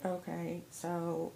Okay, so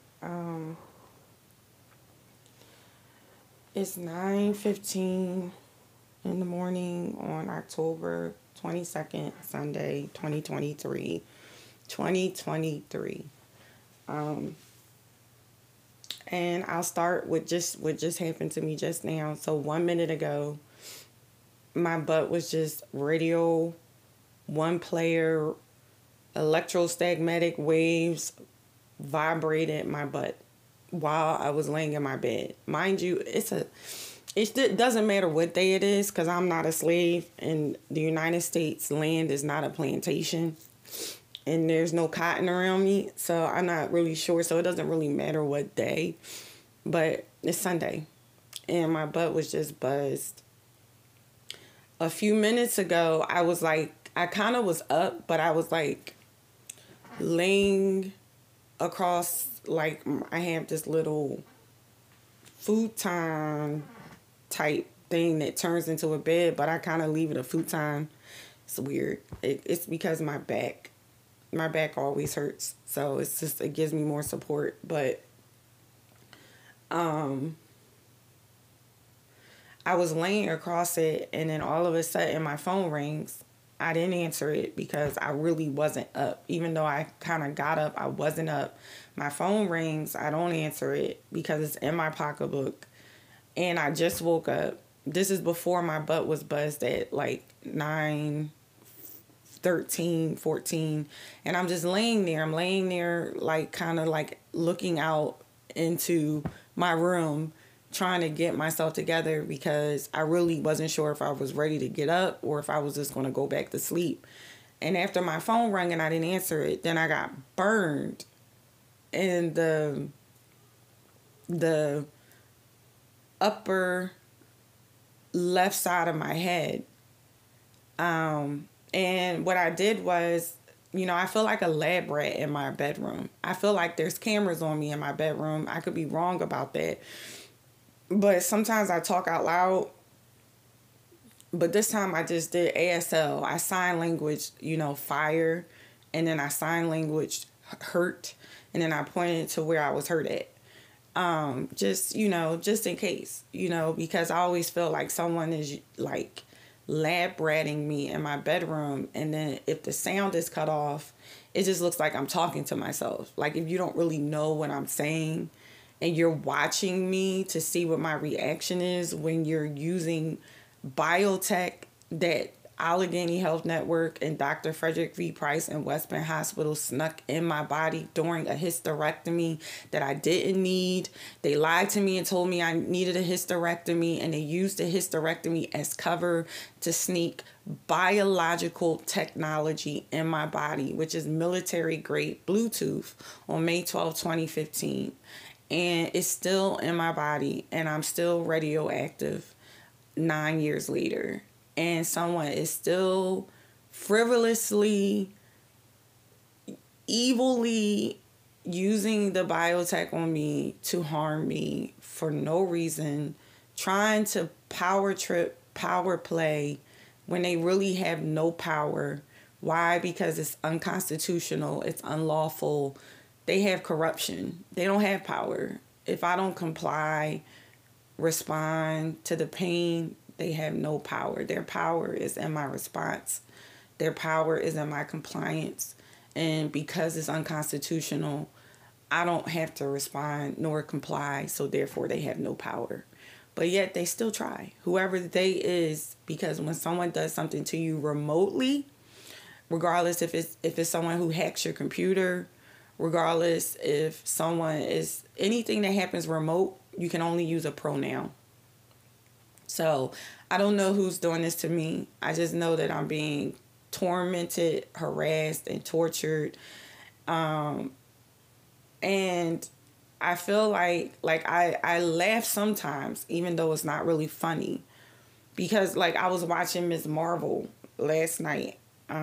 it's 9:15 in the morning on October 22nd, Sunday, 2023. 2023. Um, and I'll start with just what just happened to me just now. So 1 minute ago, my butt was just radio, one player, electrostagmatic waves vibrated my butt while I was laying in my bed. Mind you, it doesn't matter what day it is because I'm not a slave and the United States land is not a plantation and there's no cotton around me. So I'm not really sure. So it doesn't really matter what day, but it's Sunday and my butt was just buzzed. A few minutes ago, I kind of was up, but I was like laying across, like I have this little futon type thing that turns into a bed, but I kind of leave it a futon. It's weird. It's because my back always hurts, so it gives me more support. But um, I was laying across it, and then all of a sudden my phone rings. I didn't answer it because I really wasn't up. Even though I kind of got up, I wasn't up. My phone rings. I don't answer it because it's in my pocketbook. And I just woke up. This is before my butt was buzzed at like 9, 13, 14. And I'm just laying there. I'm laying there like kind of like looking out into my room trying to get myself together because I really wasn't sure if I was ready to get up or if I was just going to go back to sleep. And after my phone rang and I didn't answer it, then I got burned in the upper left side of my head. And what I did was, I feel like a lab rat in my bedroom. I feel like there's cameras on me in my bedroom. I could be wrong about that. But sometimes I talk out loud. But this time I just did ASL. I sign language, fire. And then I sign language hurt. And then I pointed to where I was hurt at. Just in case, because I always feel like someone is like lab ratting me in my bedroom. And then if the sound is cut off, it just looks like I'm talking to myself. Like if you don't really know what I'm saying and you're watching me to see what my reaction is when you're using biotech that Allegheny Health Network and Dr. Frederick V. Price and West Penn Hospital snuck in my body during a hysterectomy that I didn't need. They lied to me and told me I needed a hysterectomy, and they used the hysterectomy as cover to sneak biological technology in my body, which is military grade Bluetooth, on May 12, 2015. And it's still in my body, and I'm still radioactive 9 years later. And someone is still frivolously, evilly using the biotech on me to harm me for no reason, trying to power trip, power play when they really have no power. Why? Because it's unconstitutional, it's unlawful. They have corruption. They don't have power. If I don't comply, respond to the pain, they have no power. Their power is in my response. Their power is in my compliance. And because it's unconstitutional, I don't have to respond nor comply. So therefore, they have no power. But yet they still try. Whoever they is, because when someone does something to you remotely, regardless if it's someone who hacks your computer, regardless if someone is anything that happens remote, you can only use a pronoun. So I don't know who's doing this to me. I just know that I'm being tormented, harassed, and tortured. And I feel like I laugh sometimes, even though it's not really funny. Because like I was watching Ms. Marvel last night.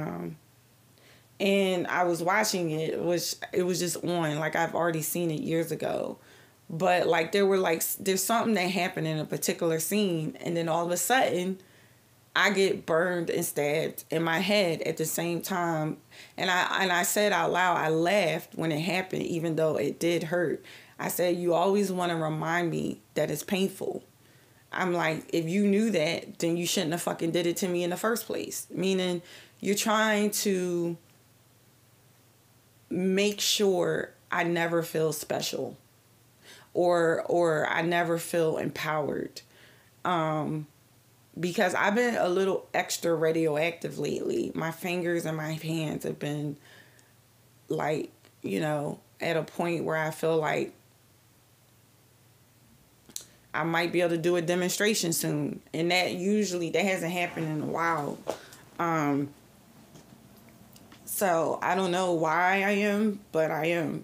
And I was watching it, which it was just on. Like I've already seen it years ago. But like there's something that happened in a particular scene, and then all of a sudden I get burned and stabbed in my head at the same time. And I said out loud, I laughed when it happened, even though it did hurt. I said, you always want to remind me that it's painful. I'm like, if you knew that, then you shouldn't have fucking did it to me in the first place. Meaning, you're trying to make sure I never feel special, or I never feel empowered. Because I've been a little extra radioactive lately. My fingers and my hands have been like, at a point where I feel like I might be able to do a demonstration soon. And that hasn't happened in a while. So I don't know why I am, but I am.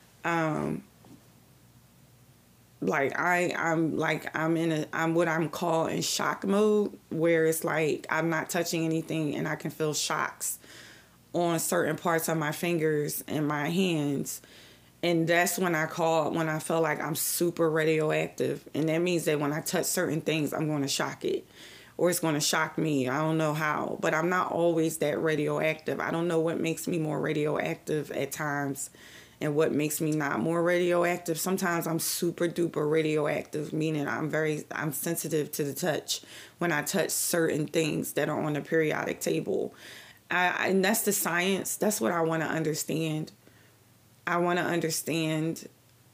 I'm what I'm called in shock mode, where it's like I'm not touching anything and I can feel shocks on certain parts of my fingers and my hands. And that's when I feel like I'm super radioactive. And that means that when I touch certain things, I'm going to shock it, or it's going to shock me. I don't know how, but I'm not always that radioactive. I don't know what makes me more radioactive at times and what makes me not more radioactive. Sometimes I'm super duper radioactive, meaning I'm sensitive to the touch when I touch certain things that are on the periodic table. And that's the science. That's what I want to understand. I want to understand,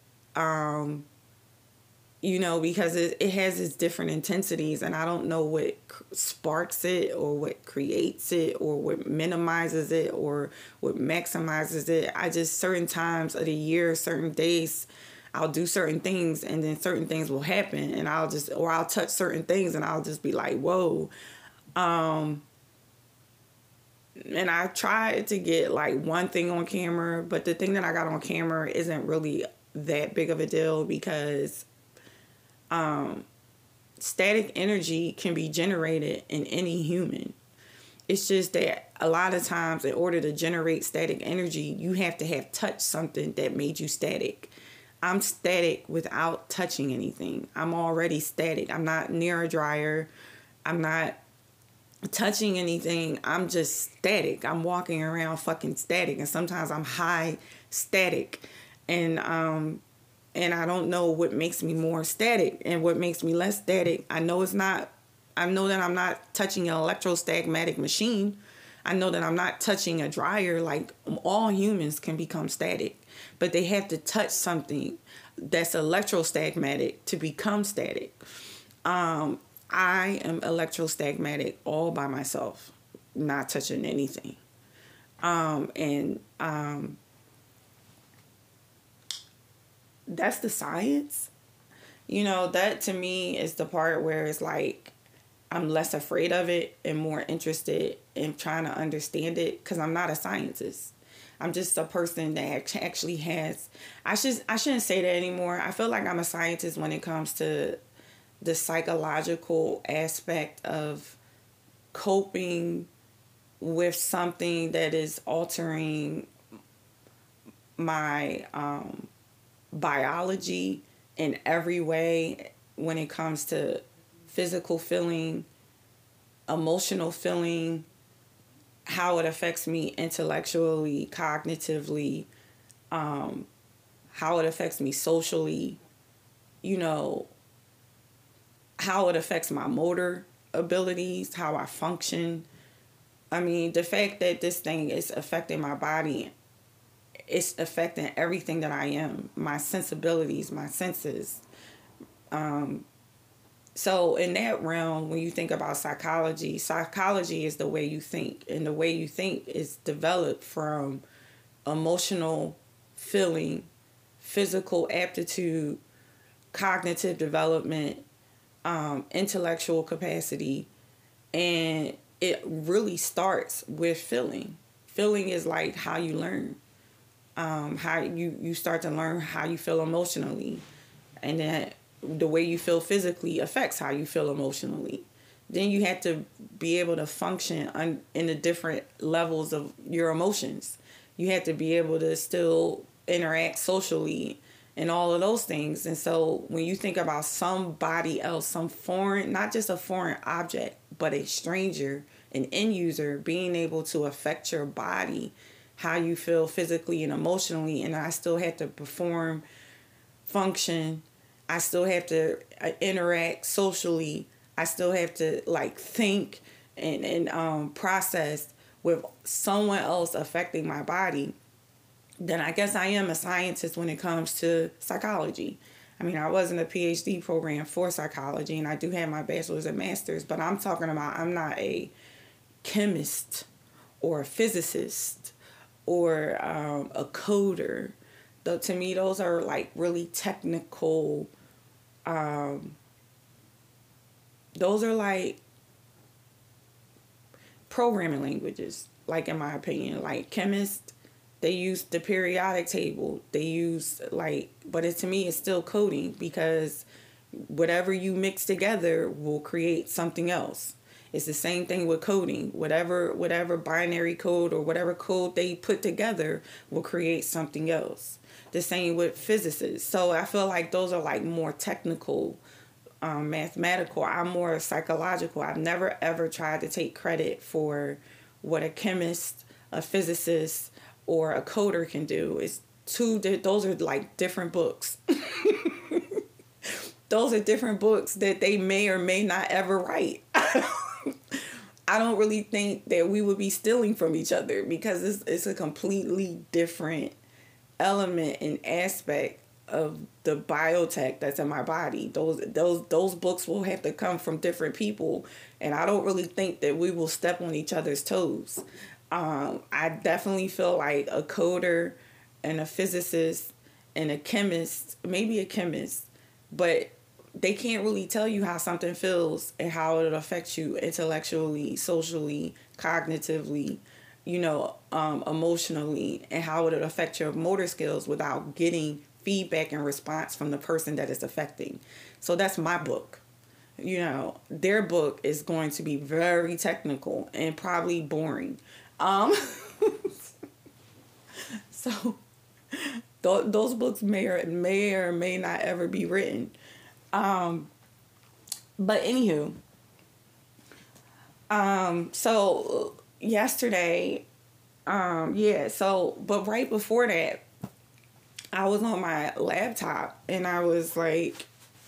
because it has its different intensities, and I don't know what sparks it, or what creates it, or what minimizes it, or what maximizes it. I just, certain times of the year, certain days, I'll do certain things, and then certain things will happen, and I'll touch certain things, and I'll just be like, whoa. And I tried to get like one thing on camera, but the thing that I got on camera isn't really that big of a deal, because static energy can be generated in any human. It's just that a lot of times, in order to generate static energy, you have to have touched something that made you static. I'm static without touching anything. I'm already static. I'm not near a dryer. I'm not touching anything. I'm just static. I'm walking around fucking static, and sometimes I'm high static, and I don't know what makes me more static and what makes me less static. I know that I'm not touching an electrostagmatic machine. I know that I'm not touching a dryer. Like, all humans can become static, but they have to touch something that's electrostagmatic to become static. I am electrostagmatic all by myself, not touching anything. That's the science. That to me is the part where it's like I'm less afraid of it and more interested in trying to understand it, because I'm not a scientist. I'm just a person that actually has... I shouldn't say that anymore. I feel like I'm a scientist when it comes to the psychological aspect of coping with something that is altering my biology in every way, when it comes to physical feeling, emotional feeling, how it affects me intellectually, cognitively, how it affects me socially, how it affects my motor abilities, how I function. I mean, the fact that this thing is affecting my body, it's affecting everything that I am, my sensibilities, my senses. So in that realm, when you think about psychology is the way you think. And the way you think is developed from emotional feeling, physical aptitude, cognitive development, intellectual capacity, and it really starts with feeling. Feeling is like how you learn, how you start to learn how you feel emotionally, and then the way you feel physically affects how you feel emotionally. Then you have to be able to function in the different levels of your emotions. You have to be able to still interact socially and all of those things. And so when you think about somebody else, some foreign, not just a foreign object, but a stranger, an end user, being able to affect your body, how you feel physically and emotionally, and I still have to perform, function, I still have to interact socially, I still have to like think and process with someone else affecting my body, then I guess I am a scientist when it comes to psychology. I mean, I was in a PhD program for psychology, and I do have my bachelor's and master's, but I'm talking about I'm not a chemist or a physicist or a coder. Though to me, those are like really technical. Those are like programming languages, like in my opinion. Like chemists, they use the periodic table. They use like, but to me, it's still coding because whatever you mix together will create something else. It's the same thing with coding. Whatever binary code or whatever code they put together will create something else. The same with physicists. So I feel like those are like more technical, mathematical. I'm more psychological. I've never ever tried to take credit for what a chemist, a physicist, or a coder can do. It's those are like different books. Those are different books that they may or may not ever write. I don't really think that we would be stealing from each other because it's a completely different element and aspect of the biotech that's in my body. Those books will have to come from different people, and I don't really think that we will step on each other's toes. I definitely feel like a coder and a physicist and a chemist, maybe a chemist, but they can't really tell you how something feels and how it affects you intellectually, socially, cognitively, emotionally, and how it affect your motor skills without getting feedback and response from the person that it's affecting. So that's my book. Their book is going to be very technical and probably boring. So those books may or may not ever be written. But anywho, so yesterday, but right before that, I was on my laptop and I was like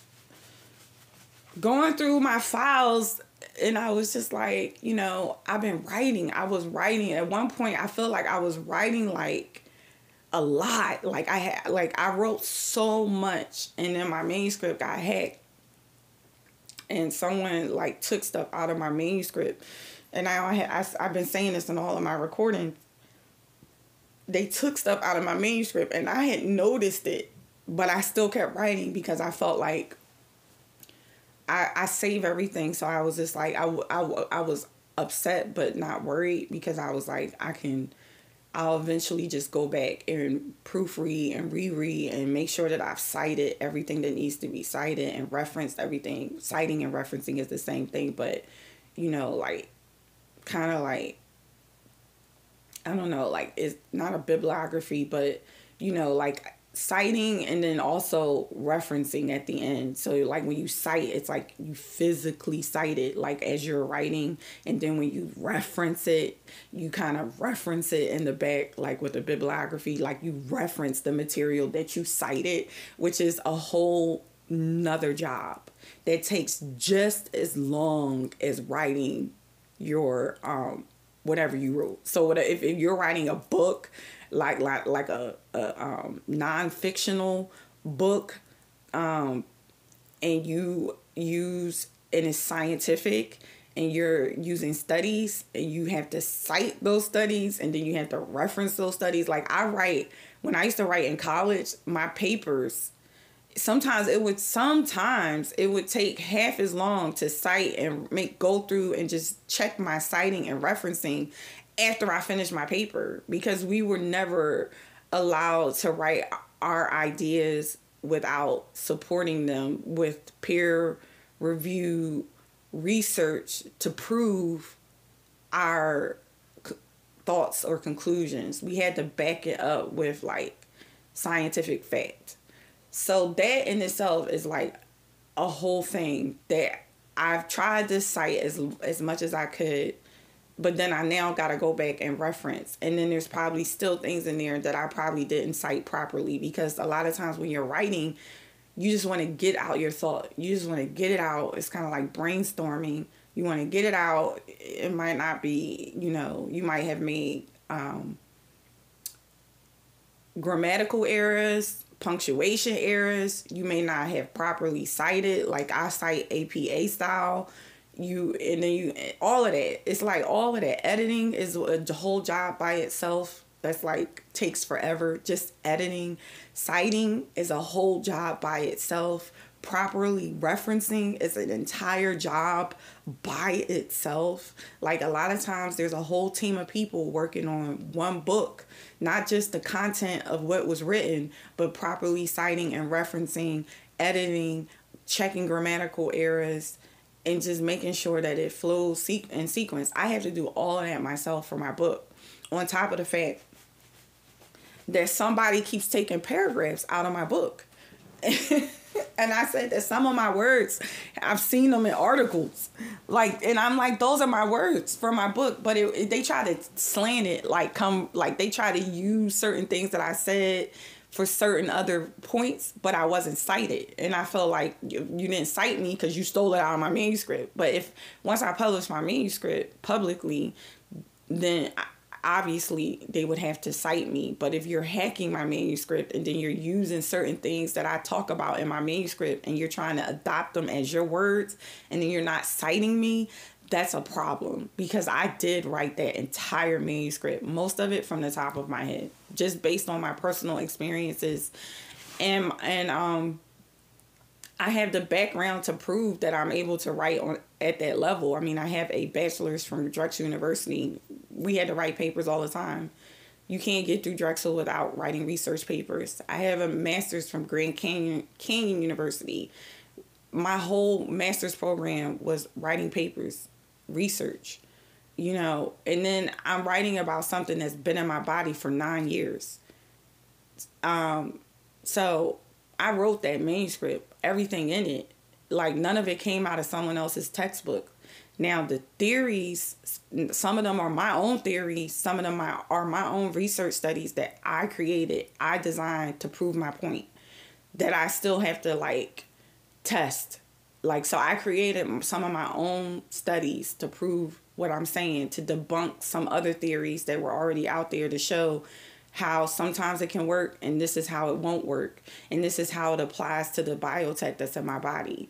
going through my files, and I was just like, I've been writing. I was writing at one point. I feel like I was writing like a lot. Like I wrote so much, and then my manuscript got hacked, and someone like took stuff out of my manuscript. And now I've been saying this in all of my recordings. They took stuff out of my manuscript, and I had noticed it, but I still kept writing because I felt like I save everything. So I was just like, I was upset but not worried because I was like, I'll eventually just go back and proofread and reread and make sure that I've cited everything that needs to be cited and referenced everything. Citing and referencing is the same thing, but, kind of like, I don't know, like it's not a bibliography, but, like citing and then also referencing at the end. So like when you cite, it's like you physically cite it like as you're writing, and then when you reference it, you kind of reference it in the back, like with a bibliography, like you reference the material that you cited, which is a whole nother job that takes just as long as writing your whatever you wrote. So if you're writing a book, like a non-fictional book, and you use, and it's scientific, and you're using studies, and you have to cite those studies, and then you have to reference those studies. Like when I used to write in college, my papers, sometimes it would take half as long to cite and go through and just check my citing and referencing after I finished my paper, because we were never allowed to write our ideas without supporting them with peer review research to prove our thoughts or conclusions. We had to back it up with like scientific fact. So that in itself is like a whole thing that I've tried this site as much as I could, but then I now got to go back and reference. And then there's probably still things in there that I probably didn't cite properly, because a lot of times when you're writing, you just want to get out your thought. You just want to get it out. It's kind of like brainstorming. You want to get it out. It might not be, you might have made grammatical errors, punctuation errors. You may not have properly cited, like I cite APA style. All of that. It's like all of that editing is a whole job by itself. That's like takes forever. Just editing, citing is a whole job by itself. Properly referencing is an entire job by itself. Like a lot of times there's a whole team of people working on one book, not just the content of what was written, but properly citing and referencing, editing, checking grammatical errors, and just making sure that it flows in sequence. I have to do all of that myself for my book. On top of the fact that somebody keeps taking paragraphs out of my book. And I said that some of my words, I've seen them in articles. And I'm like, those are my words for my book. But they try to slant it, they try to use certain things that I said for certain other points, but I wasn't cited. And I felt like you didn't cite me because you stole it out of my manuscript. But once I publish my manuscript publicly, then obviously they would have to cite me. But if you're hacking my manuscript and then you're using certain things that I talk about in my manuscript and you're trying to adopt them as your words and then you're not citing me, that's a problem, because I did write that entire manuscript, most of it from the top of my head, just based on my personal experiences. And I have the background to prove that I'm able to write at that level. I mean, I have a bachelor's from Drexel University. We had to write papers all the time. You can't get through Drexel without writing research papers. I have a master's from Grand Canyon University. My whole master's program was writing papers, research, and then I'm writing about something that's been in my body for 9 years. So I wrote that manuscript, everything in it. Like, none of it came out of someone else's textbook. Now, the theories, some of them are my own theories. Some of them are my own research studies that I created, I designed to prove my point, that I still have to, test. So I created some of my own studies to prove what I'm saying, to debunk some other theories that were already out there, to show how sometimes it can work and this is how it won't work. And this is how it applies to the biotech that's in my body.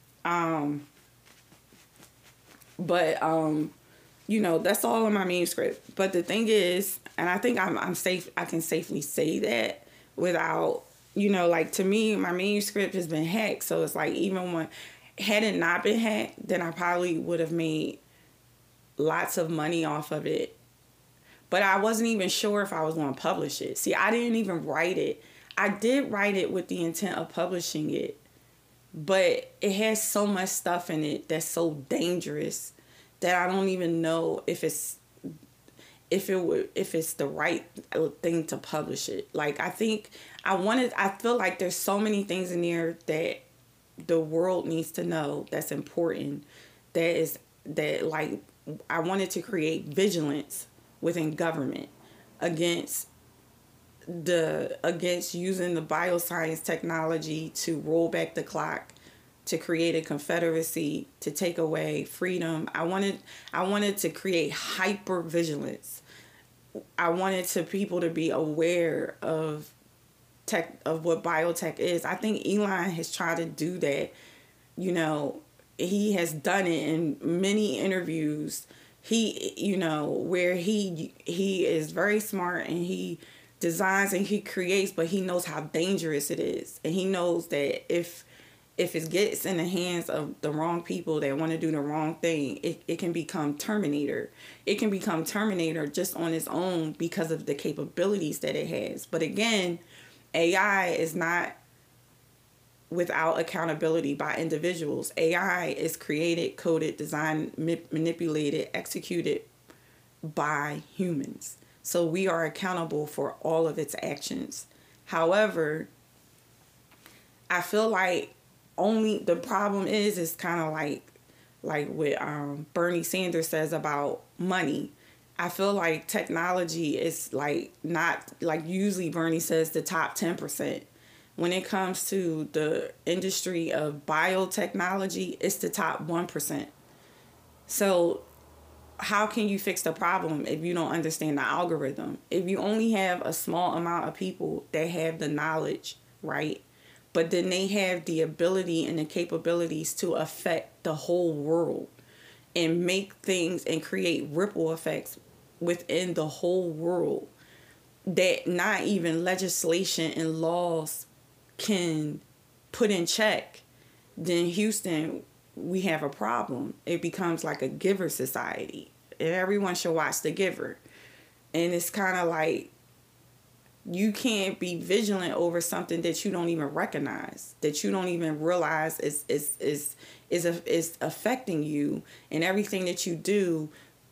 That's all in my manuscript. But the thing is, and I think I'm safe, I can safely say that without, to me, my manuscript has been hacked. So it's like, even when, had it not been hacked, then I probably would have made lots of money off of it. But I wasn't even sure if I was going to publish it. See, I didn't even write it. I did write it with the intent of publishing it. But it has so much stuff in it that's so dangerous that I don't even know if it's the right thing to publish it. I feel like there's so many things in there that the world needs to know that's important. I wanted to create vigilance within government against using the bioscience technology to roll back the clock, to create a confederacy, to take away freedom. I wanted to create hyper vigilance. I wanted people to be aware of what biotech is. I think Elon has tried to do that. He has done it in many interviews. Where he is very smart and he designs and he creates, but he knows how dangerous it is. And he knows that if it gets in the hands of the wrong people that want to do the wrong thing, it can become Terminator. It can become Terminator just on its own because of the capabilities that it has. But again, AI is not without accountability by individuals. AI is created, coded, designed, manipulated, executed by humans. So we are accountable for all of its actions. However, I feel like the problem is kind of like like what Bernie Sanders says about money. I feel like technology is like not like usually Bernie says the top 10%. When it comes to the industry of biotechnology, it's the top 1%. So how can you fix the problem if you don't understand the algorithm? If you only have a small amount of people that have the knowledge, right? But then they have the ability and the capabilities to affect the whole world and make things and create ripple effects within the whole world that not even legislation and laws can put in check, then Houston, we have a problem. It becomes like a giver society. And everyone should watch The Giver. And it's kind of like you can't be vigilant over something that you don't even recognize, that you don't even realize is affecting you and everything that you do.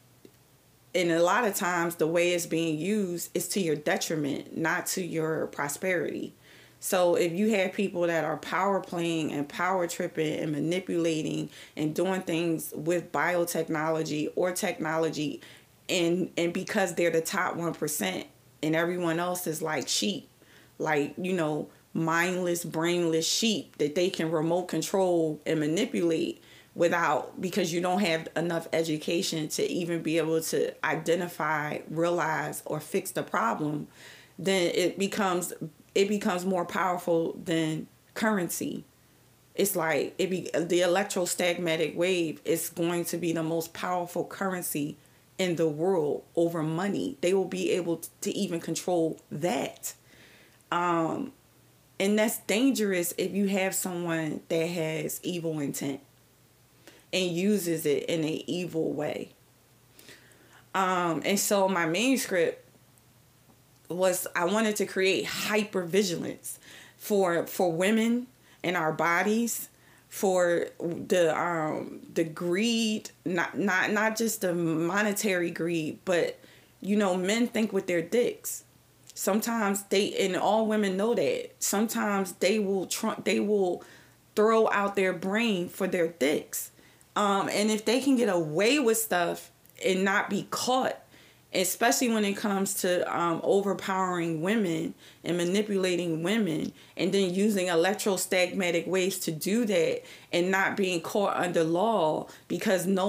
And a lot of times the way it's being used is to your detriment, not to your prosperity. So if you have people that are power playing and power tripping and manipulating and doing things with biotechnology or technology, and because they're the top 1% and everyone else is like sheep, like, you know, mindless, brainless sheep that they can remote control and manipulate without, because you don't have enough education to even be able to identify, realize, or fix the problem, then it becomes more powerful than currency. It's like the electrostagmatic wave is going to be the most powerful currency in the world over money. They will be able to even control that. And that's dangerous if you have someone that has evil intent and uses it in an evil way. And so my manuscript was, I wanted to create hypervigilance for women in our bodies, for the greed, not just the monetary greed, but, you know, men think with their dicks. Sometimes and all women know that. Sometimes they will throw out their brain for their dicks. And if they can get away with stuff and not be caught, especially when it comes to overpowering women and manipulating women and then using electrostagmatic waves to do that and not being caught under law because no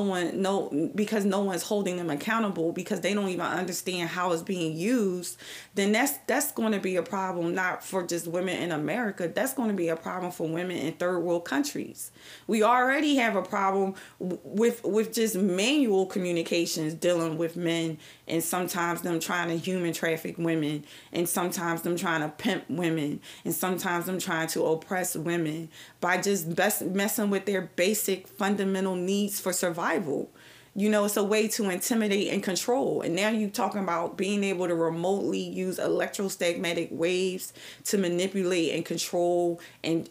one's holding them accountable because they don't even understand how it's being used, then that's going to be a problem, not for just women in America. That's going to be a problem for women in third world countries. We already have a problem with just manual communications dealing with men, and sometimes them trying to human traffic women, and sometimes them trying to pimp women, and sometimes them trying to oppress women by just messing with their basic fundamental needs for survival. You know, it's a way to intimidate and control. And now you're talking about being able to remotely use electrostagmatic waves to manipulate and control and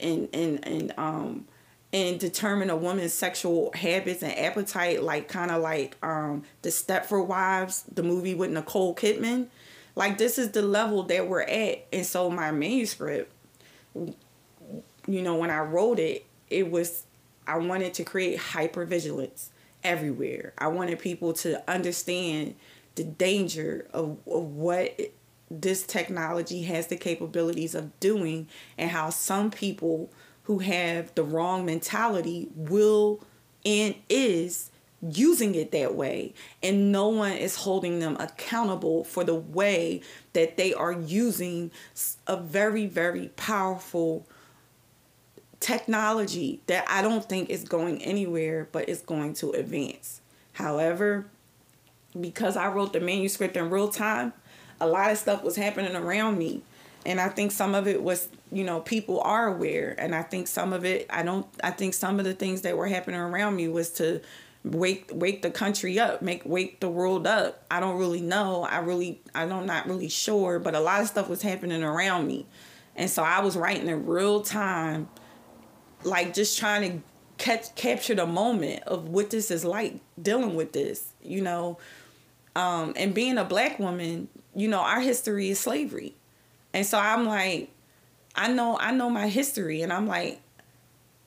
determine a woman's sexual habits and appetite, like kind of like the Stepford Wives, the movie with Nicole Kidman. Like, this is the level that we're at. And so my manuscript, you know, when I wrote it, I wanted to create hypervigilance everywhere. I wanted people to understand the danger of what this technology has the capabilities of doing, and how some people who have the wrong mentality will and is using it that way, and no one is holding them accountable for the way that they are using a very, very powerful technology that I don't think is going anywhere, but it's going to advance. However, because I wrote the manuscript in real time, a lot of stuff was happening around me. And I think some of it was, you know, people are aware. And I think some of it, I think some of the things that were happening around me was to wake the country up, wake the world up. I don't really know. I'm not really sure, but a lot of stuff was happening around me. And so I was writing in real time, like just trying to capture the moment of what this is like, dealing with this, you know. And being a Black woman, you know, our history is slavery. And so I'm like, I know my history, and I'm like,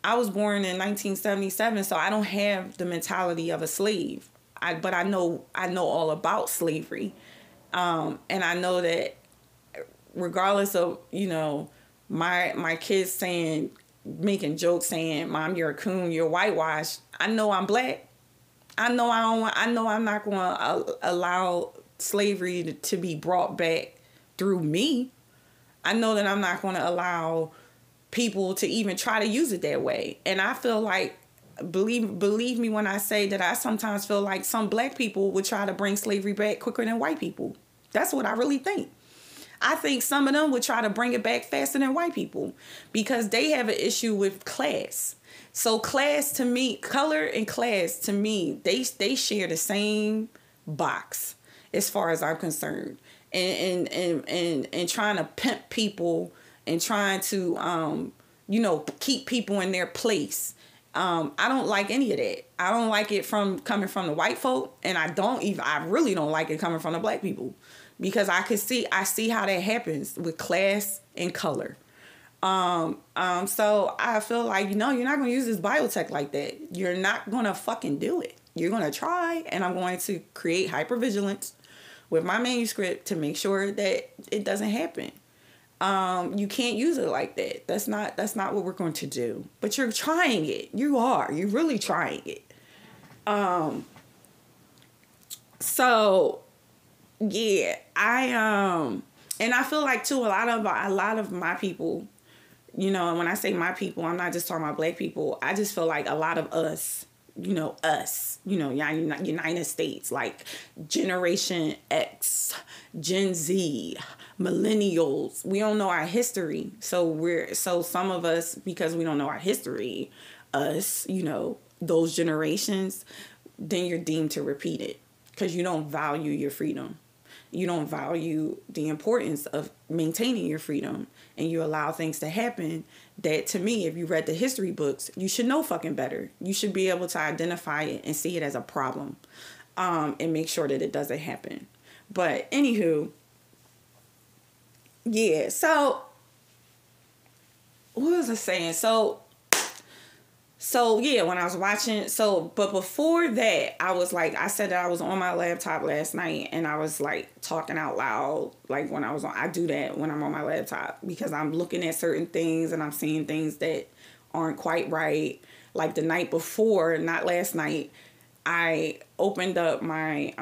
I was born in 1977, so I don't have the mentality of a slave. But I know all about slavery, and I know that regardless of my kids making jokes saying, "Mom, you're a coon, you're whitewashed." I know I'm black. I know I don't. I know I'm not going to allow slavery to be brought back through me. I know that I'm not going to allow people to even try to use it that way. And I feel like, believe me when I say that I sometimes feel like some black people would try to bring slavery back quicker than white people. That's what I really think. I think some of them would try to bring it back faster than white people because they have an issue with class. So class to me, color and class to me, they share the same box as far as I'm concerned. And trying to pimp people and trying to keep people in their place. I don't like any of that. I don't like it coming from the white folk, and I really don't like it coming from the black people. Because I see how that happens with class and color. So I feel like, you're not going to use this biotech like that. You're not going to fucking do it. You're going to try, and I'm going to create hypervigilance with my manuscript to make sure that it doesn't happen. You can't use it like that. That's not what we're going to do. But you're trying it. You're really trying it. So yeah, and I feel like too, a lot of my people, and when I say my people, I'm not just talking about black people. I just feel like a lot of us, United States, like Generation X, Gen Z, millennials, we don't know our history. So some of us, because we don't know our history, those generations, then you're deemed to repeat it because you don't value your freedom. You don't value the importance of maintaining your freedom, and you allow things to happen that, to me, if you read the history books, you should know fucking better. You should be able to identify it and see it as a problem, and make sure that it doesn't happen. But anywho, yeah, so what was I saying? So yeah, when I was watching, but before that, I said that I was on my laptop last night and I was like talking out loud. Like I do that when I'm on my laptop because I'm looking at certain things and I'm seeing things that aren't quite right. Like the night before, not last night, I opened up my,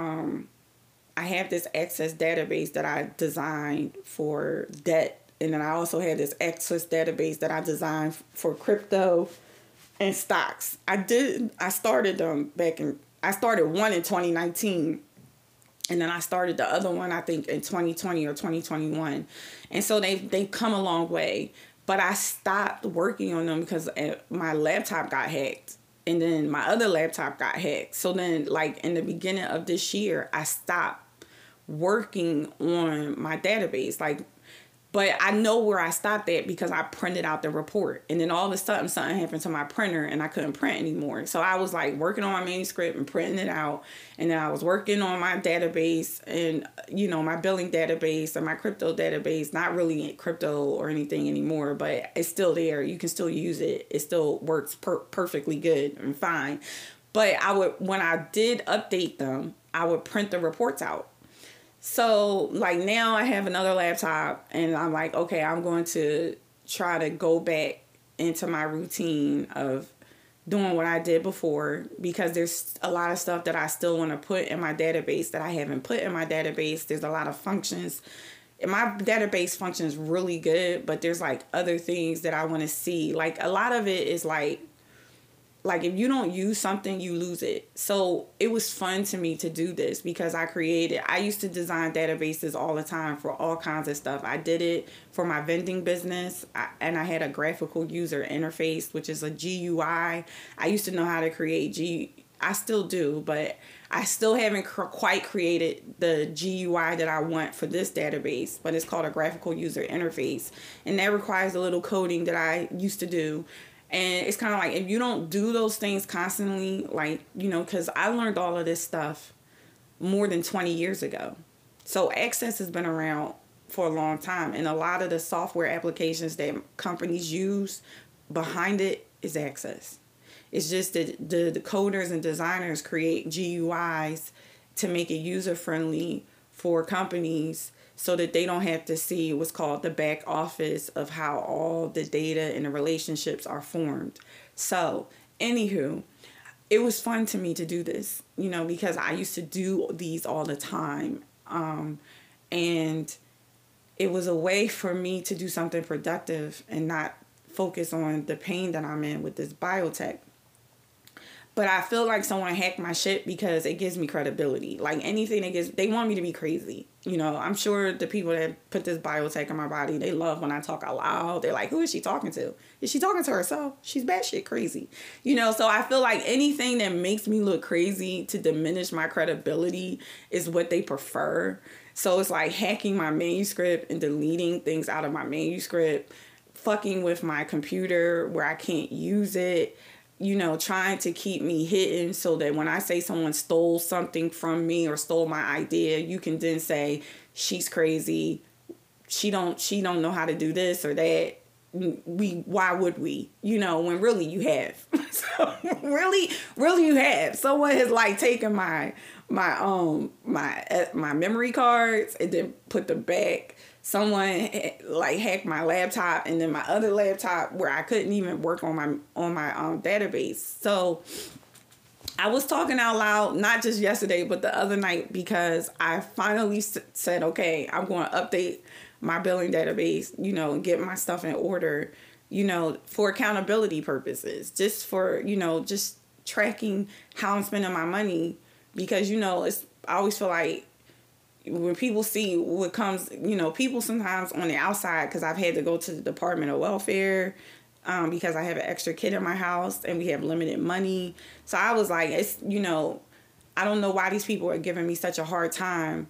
I have this Access database that I designed for debt. And then I also had this Access database that I designed for crypto and stocks. I started them I started one in 2019. And then I started the other one, I think, in 2020 or 2021. And so they've come a long way. But I stopped working on them because my laptop got hacked. And then my other laptop got hacked. So then, like, in the beginning of this year, I stopped working on my database. But I know where I stopped at because I printed out the report. And then all of a sudden something happened to my printer and I couldn't print anymore. So I was like working on my manuscript and printing it out. And then I was working on my database and, my billing database and my crypto database. Not really crypto or anything anymore, but it's still there. You can still use it. It still works perfectly good and fine. But when I did update them, I would print the reports out. So, like, now I have another laptop, and I'm like, okay, I'm going to try to go back into my routine of doing what I did before because there's a lot of stuff that I still want to put in my database that I haven't put in my database. There's a lot of functions. And my database functions really good, but there's, like, other things that I want to see. Like, a lot of it is, like, if you don't use something, you lose it. So it was fun to me to do this because I used to design databases all the time for all kinds of stuff. I did it for my vending business, and I had a graphical user interface, which is a GUI. I used to know how to create I still do, but I still haven't quite created the GUI that I want for this database, but it's called a graphical user interface. And that requires a little coding that I used to do. And it's kind of like, if you don't do those things constantly, because I learned all of this stuff more than 20 years ago. So Access has been around for a long time. And a lot of the software applications that companies use behind it is access. It's just that the coders and designers create GUIs to make it user friendly for companies so that they don't have to see what's called the back office of how all the data and the relationships are formed. So, anywho, it was fun to me to do this, because I used to do these all the time. And it was a way for me to do something productive and not focus on the pain that I'm in with this biotech. But I feel like someone hacked my shit because it gives me credibility. Like anything they want me to be crazy. I'm sure the people that put this biotech in my body, they love when I talk out loud. They're like, who is she talking to? Is she talking to herself? She's batshit crazy. So I feel like anything that makes me look crazy to diminish my credibility is what they prefer. So it's like hacking my manuscript and deleting things out of my manuscript, fucking with my computer where I can't use it, trying to keep me hidden so that when I say someone stole something from me or stole my idea, you can then say she's crazy. She don't know how to do this or that. Why would we? When really you have. So really you have. Someone has like taken my memory cards and then put them back. Someone like hacked my laptop and then my other laptop where I couldn't even work on my database. So I was talking out loud, not just yesterday, but the other night, because I finally said, okay, I'm going to update my billing database, and get my stuff in order, for accountability purposes, just for, just tracking how I'm spending my money. Because, I always feel like when people see what comes, people sometimes on the outside, because I've had to go to the Department of Welfare because I have an extra kid in my house and we have limited money. So I was like, it's, I don't know why these people are giving me such a hard time.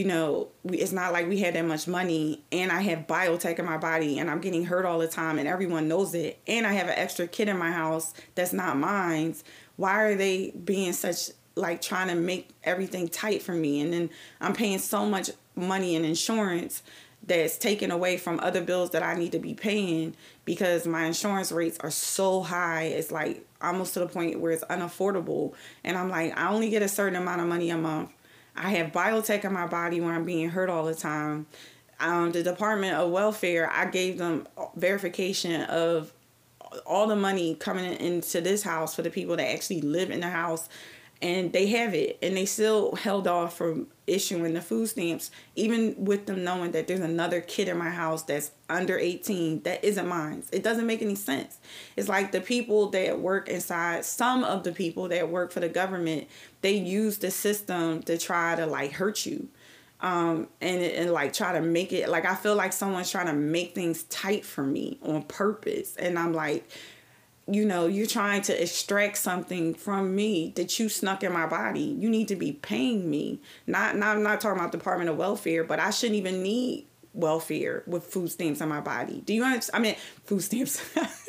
It's not like we had that much money and I have biotech in my body and I'm getting hurt all the time and everyone knows it. And I have an extra kid in my house that's not mine. Why are they being such, like, trying to make everything tight for me? And then I'm paying so much money in insurance that's taken away from other bills that I need to be paying because my insurance rates are so high. It's like almost to the point where it's unaffordable. And I'm like, I only get a certain amount of money a month. I have biotech in my body where I'm being hurt all the time. The Department of Welfare, I gave them verification of all the money coming into this house for the people that actually live in the house. And they have it. And they still held off from issuing the food stamps, even with them knowing that there's another kid in my house that's under 18 that isn't mine. It doesn't make any sense. It's like the people that work inside, some of the people that work for the government, they use the system to try to like hurt you. And like try to make it, like I feel like someone's trying to make things tight for me on purpose. And I'm like, you're trying to extract something from me that you snuck in my body. You need to be paying me. I'm not talking about Department of Welfare, but I shouldn't even need welfare with food stamps in my body. Do you understand? I mean, food stamps.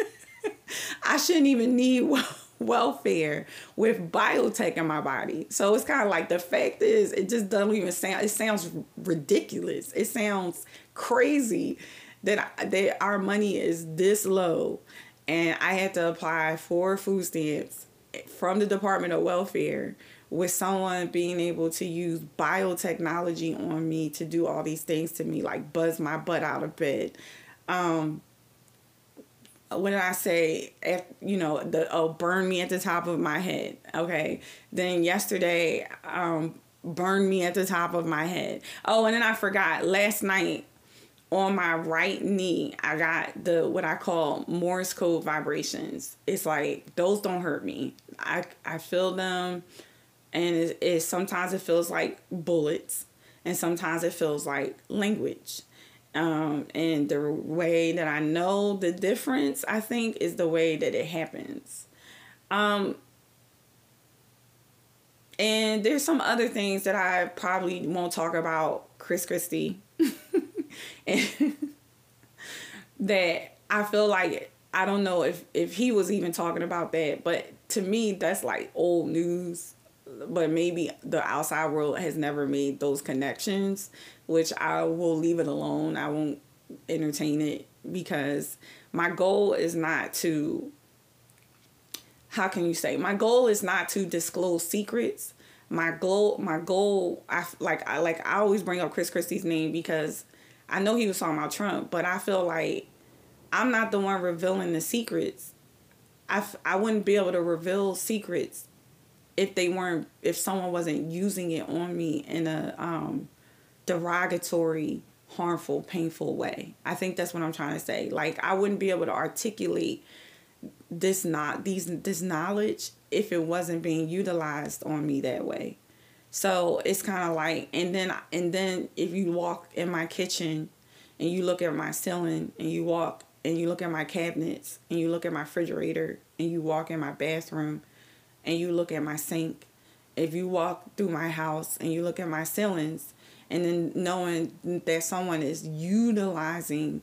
I shouldn't even need welfare with biotech in my body. So it's kind of like, the fact is, it just doesn't even sound, it sounds ridiculous. It sounds crazy that our money is this low. And I had to apply for food stamps from the Department of Welfare with someone being able to use biotechnology on me to do all these things to me, like buzz my butt out of bed. When I say, burn me at the top of my head. Okay. Then yesterday, burn me at the top of my head. Oh, and then I forgot, last night, on my right knee, I got what I call Morse code vibrations. It's like, those don't hurt me. I feel them, and it sometimes it feels like bullets, and sometimes it feels like language. And the way that I know the difference, I think, is the way that it happens. And there's some other things that I probably won't talk about, Chris Christie. And that I feel like, I don't know if he was even talking about that, but to me, that's like old news. But maybe the outside world has never made those connections, which I will leave it alone. I won't entertain it, because my goal is not to how can you say, my goal is not to disclose secrets. My goal, I always bring up Chris Christie's name because I know he was talking about Trump, but I feel like I'm not the one revealing the secrets. I wouldn't be able to reveal secrets if someone wasn't using it on me in a derogatory, harmful, painful way. I think that's what I'm trying to say. Like, I wouldn't be able to articulate this knowledge if it wasn't being utilized on me that way. So it's kind of like, and then if you walk in my kitchen and you look at my ceiling and you look at my cabinets and you look at my refrigerator and you walk in my bathroom and you look at my sink, if you walk through my house and you look at my ceilings, and then knowing that someone is utilizing,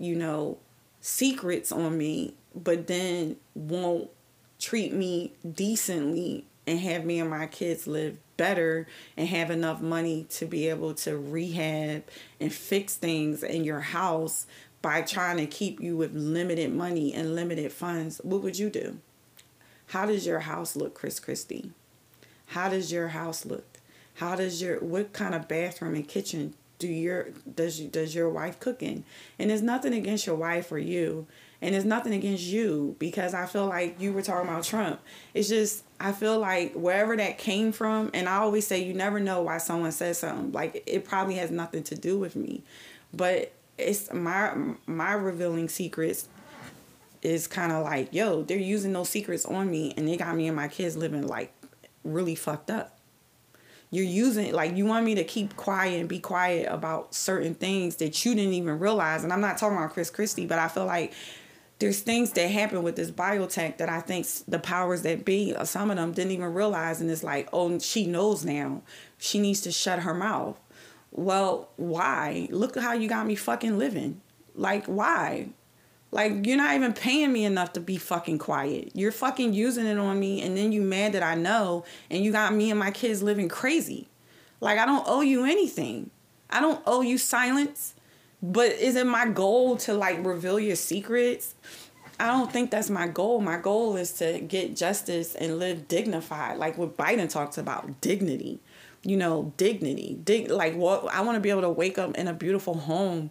secrets on me, but then won't treat me decently and have me and my kids live better and have enough money to be able to rehab and fix things in your house by trying to keep you with limited money and limited funds, what would you do? How does your house look, Chris Christie? How does your house look? What kind of bathroom and kitchen does your wife cook in? And there's nothing against your wife or you. And there's nothing against you, because I feel like you were talking about Trump. It's just, I feel like wherever that came from, and I always say you never know why someone says something. Like, it probably has nothing to do with me. But it's my revealing secrets is kind of like, yo, they're using those secrets on me and they got me and my kids living like really fucked up. You're using, like, you want me to keep quiet and be quiet about certain things that you didn't even realize. And I'm not talking about Chris Christie, but I feel like there's things that happen with this biotech that I think the powers that be, some of them didn't even realize. And it's like, oh, she knows now. She needs to shut her mouth. Well, why? Look at how you got me fucking living. Like, why? Like, you're not even paying me enough to be fucking quiet. You're fucking using it on me, and then you mad that I know, and you got me and my kids living crazy. Like, I don't owe you anything. I don't owe you silence. But is it my goal to, like, reveal your secrets? I don't think that's my goal. My goal is to get justice and live dignified. Like what Biden talks about, dignity. Dignity. What I want to be able to wake up in a beautiful home,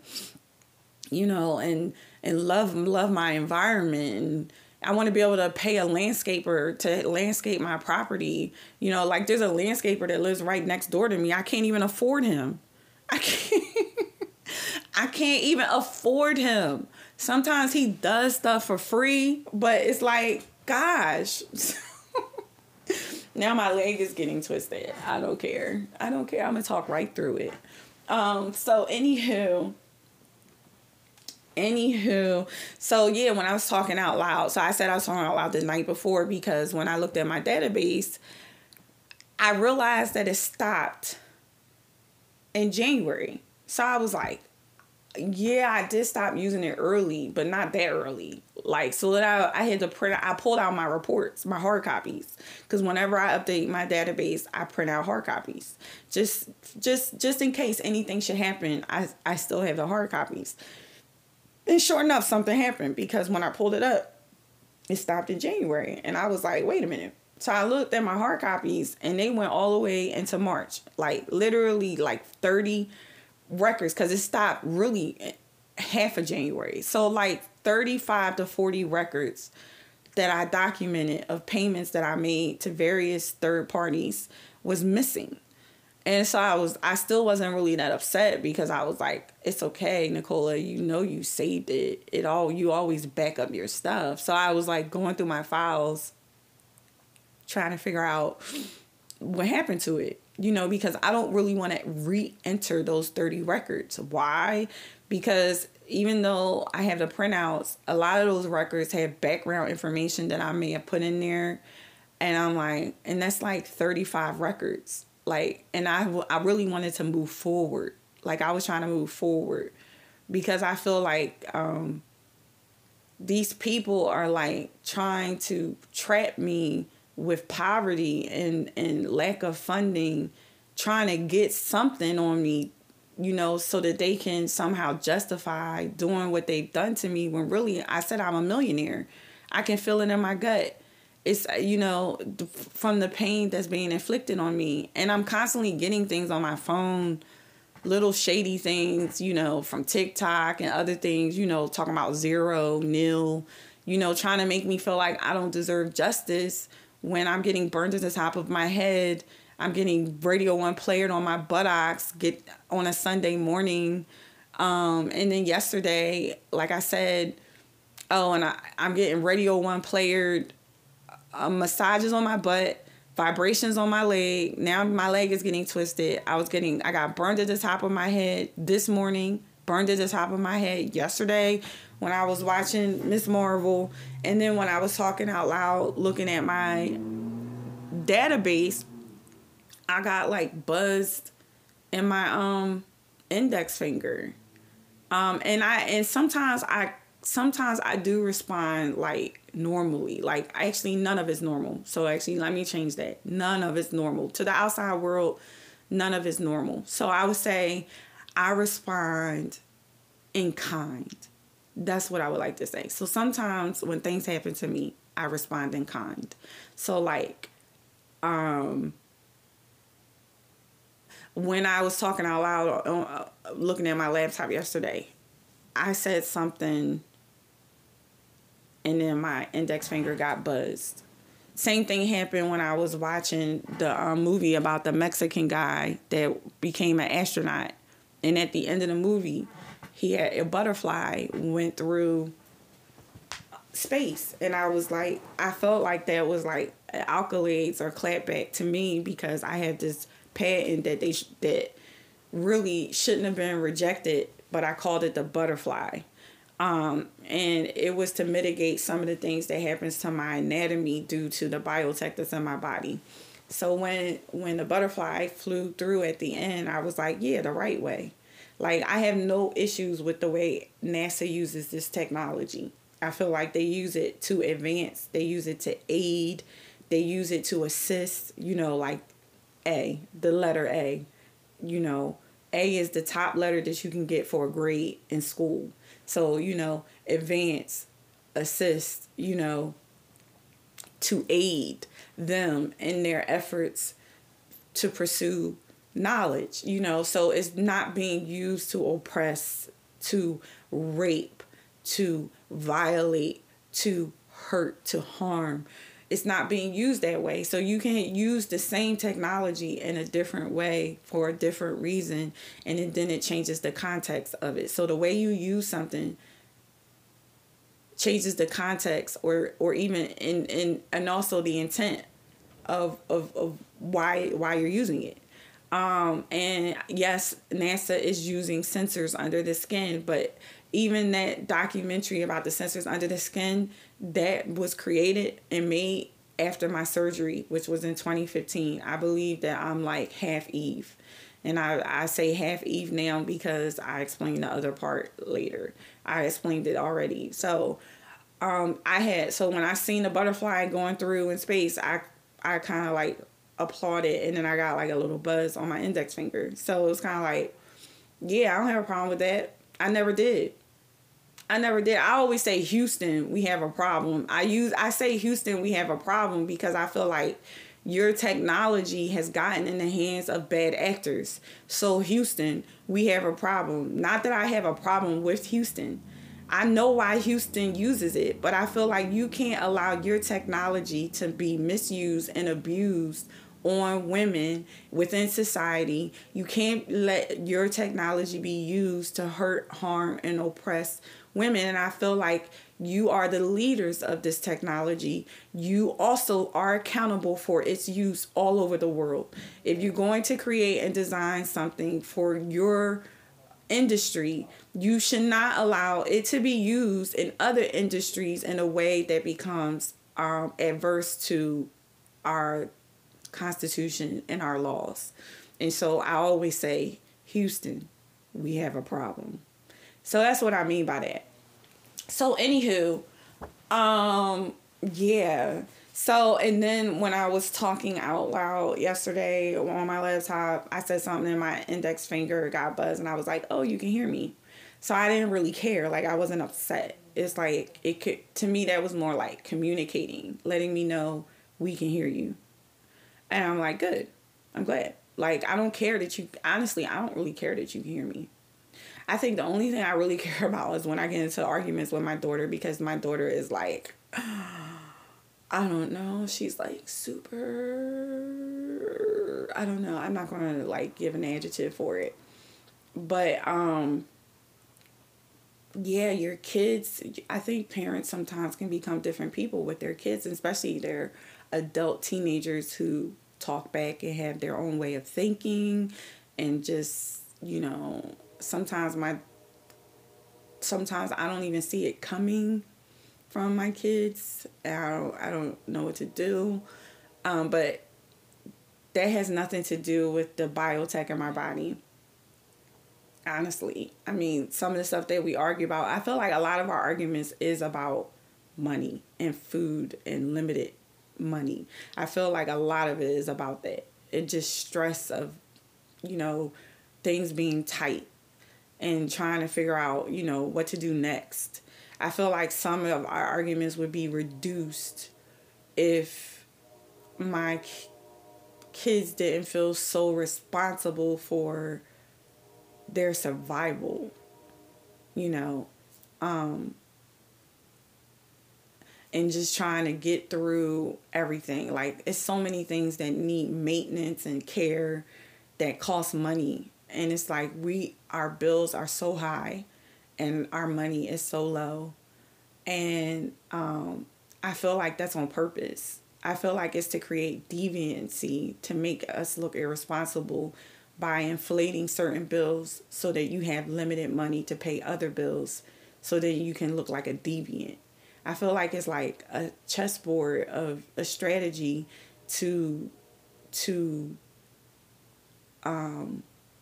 and love my environment. And I want to be able to pay a landscaper to landscape my property. Like, there's a landscaper that lives right next door to me. I can't even afford him. I can't even afford him. Sometimes he does stuff for free, but it's like, gosh. Now my leg is getting twisted. I don't care. I'm going to talk right through it. So anywho, so yeah, when I was talking out loud, so I said I was talking out loud the night before because when I looked at my database, I realized that it stopped in January. So I was like, yeah, I did stop using it early, but not that early. Like, so that I had to I pulled out my reports, my hard copies. Because whenever I update my database, I print out hard copies. Just in case anything should happen, I still have the hard copies. And sure enough, something happened because when I pulled it up, it stopped in January. And I was like, wait a minute. So I looked at my hard copies and they went all the way into March. Like, literally like 30 records, because it stopped really half of January. So like 35 to 40 records that I documented of payments that I made to various third parties was missing. And so I still wasn't really that upset because I was like, it's okay, Nicola, you saved it. You always back up your stuff. So I was like going through my files, trying to figure out what happened to it, because I don't really want to re-enter those 30 records. Why? Because even though I have the printouts, a lot of those records have background information that I may have put in there. And I'm like, and that's like 35 records. Like, and I really wanted to move forward. Like, I was trying to move forward because I feel like these people are like trying to trap me with poverty and lack of funding, trying to get something on me, so that they can somehow justify doing what they've done to me when really I said I'm a millionaire. I can feel it in my gut. it's, from the pain that's being inflicted on me. And I'm constantly getting things on my phone, little shady things, from TikTok and other things, talking about zero, nil, trying to make me feel like I don't deserve justice when I'm getting burned to the top of my head. I'm getting Radio 1 played on my buttocks on a Sunday morning. And then yesterday, like I said, I'm getting Radio 1 played, massages on my butt, vibrations on my leg. Now my leg is getting twisted. I got burned at the top of my head this morning, burned at the top of my head yesterday when I was watching Miss Marvel. And then when I was talking out loud, looking at my database, I got like buzzed in my index finger. And sometimes I do respond like normally. Like, actually none of it's normal. So actually let me change that. None of it's normal. To the outside world, none of it's normal. So I would say I respond in kind. That's what I would like to say. So sometimes when things happen to me, I respond in kind. So like, when I was talking out loud, looking at my laptop yesterday, I said something and then my index finger got buzzed. Same thing happened when I was watching the movie about the Mexican guy that became an astronaut. And at the end of the movie, he had a butterfly went through space. And I felt like that was like accolades or clapback to me, because I had this patent that really shouldn't have been rejected, but I called it the butterfly. And it was to mitigate some of the things that happens to my anatomy due to the biotech that's in my body. So when the butterfly flew through at the end, I was like, yeah, the right way. Like, I have no issues with the way NASA uses this technology. I feel like they use it to advance. They use it to aid. They use it to assist, like the letter A. A is the top letter that you can get for a grade in school. So, advance, assist, to aid them in their efforts to pursue knowledge, so it's not being used to oppress, to rape, to violate, to hurt, to harm. It's not being used that way. So you can use the same technology in a different way for a different reason, and then it changes the context of it. So the way you use something changes the context, or even and also the intent of why you're using it. And yes, NASA is using sensors under the skin, but even that documentary about the sensors under the skin, that was created and made after my surgery, which was in 2015. I believe that I'm like half Eve. And I say half Eve now because I explained the other part later. I explained it already. So when I seen the butterfly going through in space, I kind of like applauded, and then I got like a little buzz on my index finger. So it was kind of like, yeah, I don't have a problem with that. I never did. I always say Houston, we have a problem. I say Houston, we have a problem because I feel like your technology has gotten in the hands of bad actors. So Houston, we have a problem. Not that I have a problem with Houston. I know why Houston uses it, but I feel like you can't allow your technology to be misused and abused on women within society. You can't let your technology be used to hurt, harm, and oppress women. And I feel like you are the leaders of this technology. You also are accountable for its use all over the world. If you're going to create and design something for your industry, you should not allow it to be used in other industries in a way that becomes adverse to our Constitution and our laws. And so I always say, Houston, we have a problem. So that's what I mean by that. So anywho, yeah. So, and then when I was talking out loud yesterday on my laptop, I said something and my index finger got buzzed, and I was like, oh, you can hear me. So I didn't really care. Like, I wasn't upset. It's like, it could, to me, that was more like communicating, letting me know we can hear you. And I'm like, good. I'm glad. Like, I don't care that you, honestly, I don't really care that you can hear me. I think the only thing I really care about is when I get into arguments with my daughter, because my daughter is like, I don't know. She's like super, I don't know. I'm not going to like give an adjective for it. But, yeah, your kids, I think parents sometimes can become different people with their kids, especially their adult teenagers who talk back and have their own way of thinking, and just, sometimes I don't even see it coming from my kids. I don't know what to do. But that has nothing to do with the biotech in my body. Honestly, I mean, some of the stuff that we argue about, I feel like a lot of our arguments is about money and food and limited money. I feel like a lot of it is about that. It just stress of, things being tight and trying to figure out, what to do next. I feel like some of our arguments would be reduced if my kids didn't feel so responsible for their survival, and just trying to get through everything. Like, it's so many things that need maintenance and care that cost money. And it's like, our bills are so high and our money is so low. And I feel like that's on purpose. I feel like it's to create deviancy, to make us look irresponsible by inflating certain bills so that you have limited money to pay other bills, so that you can look like a deviant. I feel like it's like a chessboard of a strategy to kind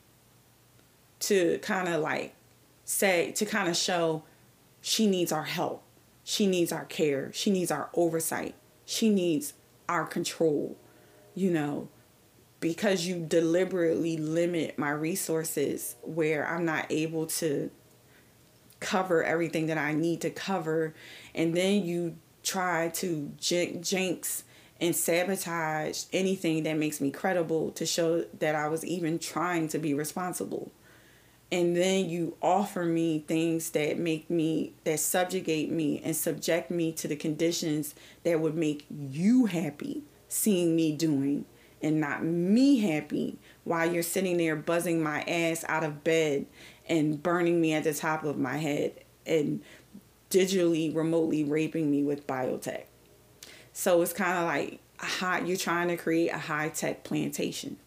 of like to kind of show she needs our help. She needs our care. She needs our oversight. She needs our control, because you deliberately limit my resources where I'm not able to cover everything that I need to cover. And then you try to jinx and sabotage anything that makes me credible to show that I was even trying to be responsible. And then you offer me things that subjugate me and subject me to the conditions that would make you happy seeing me doing, and not me happy while you're sitting there buzzing my ass out of bed and burning me at the top of my head and digitally, remotely raping me with biotech. So it's kind of like you're trying to create a high-tech plantation.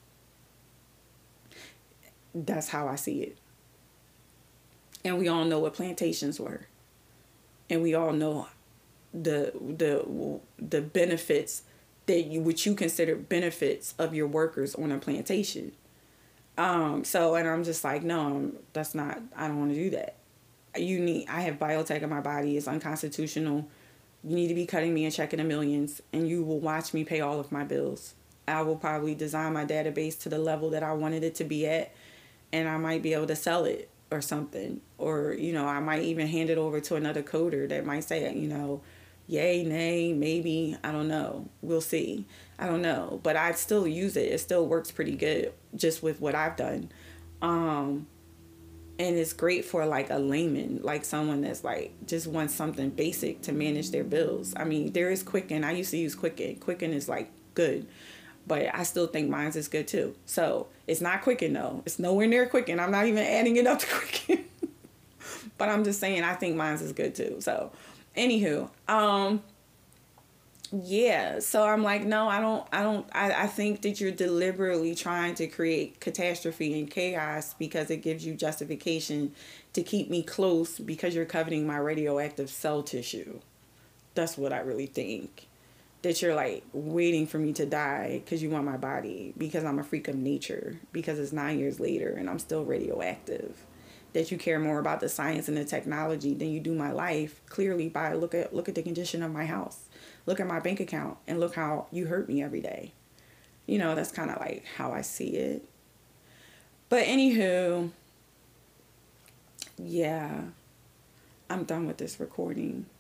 That's how I see it. And we all know what plantations were. And we all know the benefits which you consider benefits of your workers on a plantation. And I'm just like, no, that's not, I don't want to do that. I have biotech in my body. It's unconstitutional. You need to be cutting me a check in the millions, and you will watch me pay all of my bills. I will probably design my database to the level that I wanted it to be at, and I might be able to sell it or something. Or, I might even hand it over to another coder that might say, yay, nay, maybe, I don't know. We'll see. I don't know. But I'd still use it. It still works pretty good just with what I've done. And it's great for like a layman, like someone that's like just wants something basic to manage their bills. I mean, there is Quicken. I used to use Quicken. Quicken is like good, but I still think mine's is good too. So it's not Quicken though. It's nowhere near Quicken. I'm not even adding it up to Quicken. But I'm just saying I think mine's is good too. So anywho, yeah, so I'm like, no, I think that you're deliberately trying to create catastrophe and chaos because it gives you justification to keep me close because you're coveting my radioactive cell tissue. That's what I really think. That you're like waiting for me to die because you want my body, because I'm a freak of nature, because it's 9 years later and I'm still radioactive. That you care more about the science and the technology than you do my life, clearly by look at the condition of my house. Look at my bank account and look how you hurt me every day. That's kind of like how I see it. But anywho, yeah. I'm done with this recording.